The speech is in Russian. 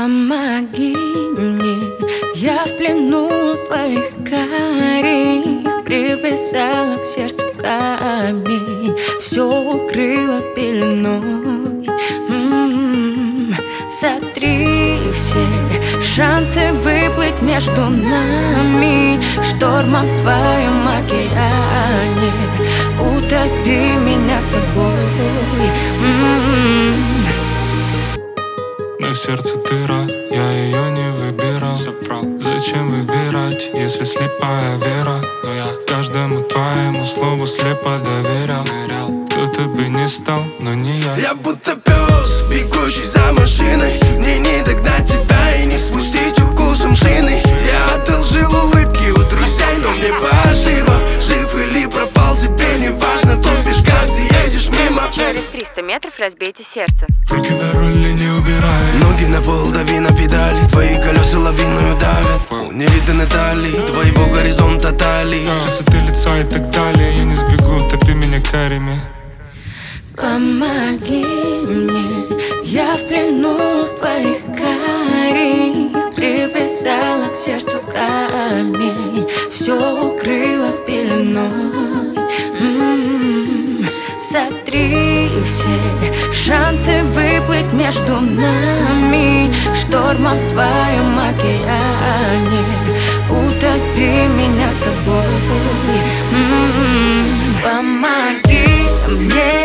Помоги мне, я в плену твоих карих, привязала к сердцу камень, все укрыла пеленой. Сотри все шансы выплыть между нами штормом в твоем океане. Утопи меня собой. На сердце дыра, я ее не выбирал. Зачем выбирать, если слепая вера? Но я каждому твоему слову слепо доверял. Кто-то бы не стал, но не я. Я будто пес, бегущий за машиной. Мне не догнать тебя и не спустить укусом шины. Я одолжил улыбки у друзей, но мне поживо. Жив или пропал, тебе не важно. Топишь газ и едешь мимо. Через 300 метров разбейте сердце. Руки на руле не убирай. Ноги на пол, дави на педали. Твои колеса лавиною давят. Не видно талии, твоего горизонта талии. Красоты лица и так далее. Я не сбегу, топи меня карями. Помоги мне, я в плену твоих карих, привязала к сердцу камень, все укрыла пеленой. Сотри все шансы выплыть между нами штормом в твоем океане. Утопи меня собой. Помоги мне,